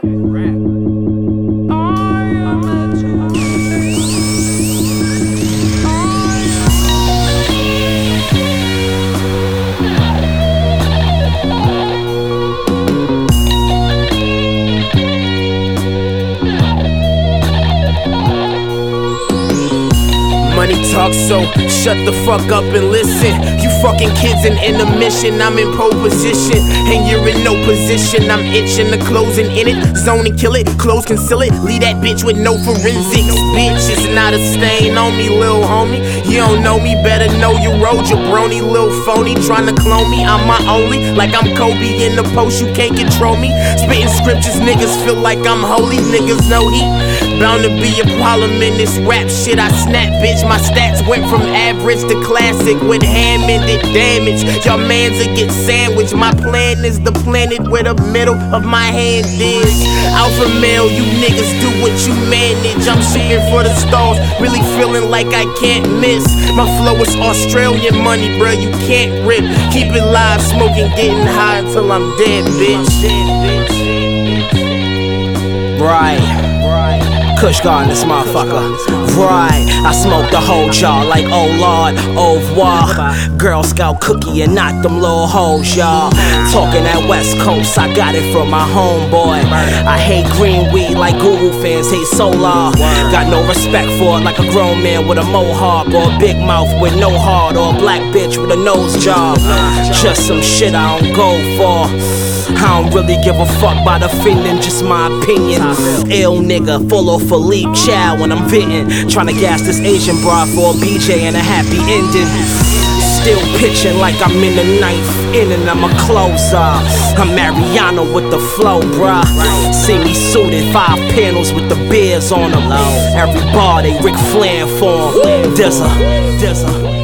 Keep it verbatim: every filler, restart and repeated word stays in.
Money talk, so shut the fuck up and listen. You fucking kids in intermission, I'm in pole position, and you're in no position. I'm itching to close and in it, zone and kill it, close conceal it, leave that bitch with no forensics. Bitch, it's not a stain on me, lil homie. You don't know me, better know you rode your brony, lil phony, trying to clone me. I'm my only, like I'm Kobe in the post, you can't control me. Spitting scriptures, niggas feel like I'm holy, niggas know he bound to be a problem in this rap shit. I snap, bitch, my stats went from average to classic with hand-mended damage. Y'all mans will get sandwiched. My plan is the planet where the middle of my hand is. Alpha male, you niggas do what you manage. I'm shooting for the stars, really feeling like I can't miss. My flow is Australian money, bruh, you can't rip. Keep it live, smoking, getting high until I'm dead, bitch. Right. Kush God in this motherfucker. Right, I smoke the whole jar like oh lord, au revoir. Girl Scout cookie and not them little hoes, y'all. Talking that West Coast, I got it from my homeboy. I hate green weed like Google fans hate solar. Got no respect for it like a grown man with a mohawk, or a big mouth with no heart, or a black bitch with a nose job. Just some shit I don't go for. I don't really give a fuck by the feeling, just my opinion. Ill nigga, full of Philippe Chow when I'm venting. Tryna gas this Asian broad for a B J and a happy ending. Still pitching like I'm in the ninth inning, I'm a closer. I'm Mariano with the flow, bruh. See me suited, five panels with the beers on them. Every bar they Ric Flair for 'em. Dizza, Dizza.